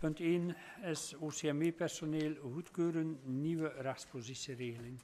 Punt 1 is OCME-personeel goedkeuren nieuwe rechtspositieregeling.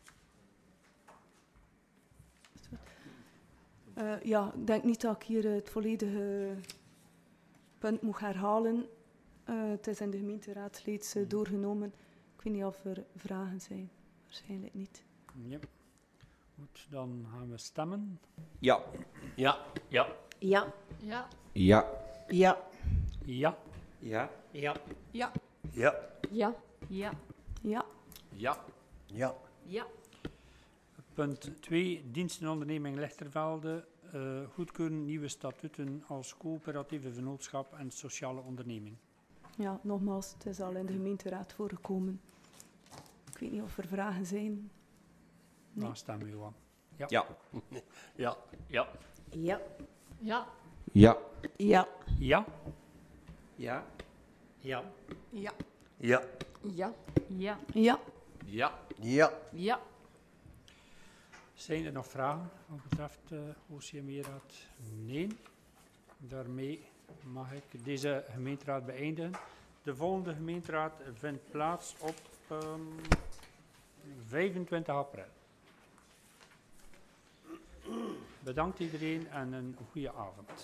Ja, ik denk niet dat ik hier het volledige punt moet herhalen. Het is in de gemeenteraad reeds doorgenomen. Ik weet niet of er vragen zijn. Waarschijnlijk niet. Ja. Goed, dan gaan we stemmen. Ja. Ja. Ja. Ja. Ja. Ja. Ja. Ja. Ja. Ja. Ja. Ja. Ja. Ja. Ja. Ja. Ja. Ja. Punt 2, dienst en onderneming Lichtervelde. Goedkeuren nieuwe statuten als coöperatieve vennootschap en sociale onderneming. Ja, nogmaals, het is al in de gemeenteraad voorgekomen. Ik weet niet of er vragen zijn. Nee. Dan stemmen we aan. Ja. Ja. Ja. Ja. Ja. Ja. Ja. Ja. Ja. Ja. Ja. Ja. Ja. Ja. Ja. Ja. Ja. Ja. Zijn er nog vragen wat betreft de OCME-raad? Nee. Daarmee mag ik deze gemeenteraad beëindigen. De volgende gemeenteraad vindt plaats op 25 april. Bedankt iedereen en een goede avond.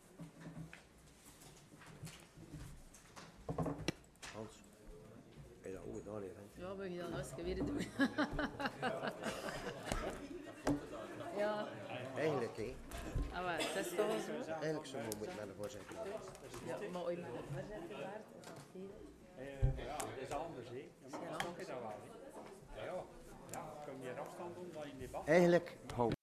Hans, heb je dat ook gedaan, hè? Ja, wil je dat nog eens weer doen? Ja. Eigenlijk, hè? Ah, maar het is toch wel zo? Eigenlijk zou we moeten naar de voorzitter. Ja, maar ooit met de voorzitter waard, is dat veel? Ja, dat is anders, hè. Ja, maar dat is dat wel, hè. Ja, kun je meer afstand doen dan in debat. Eigenlijk, hou.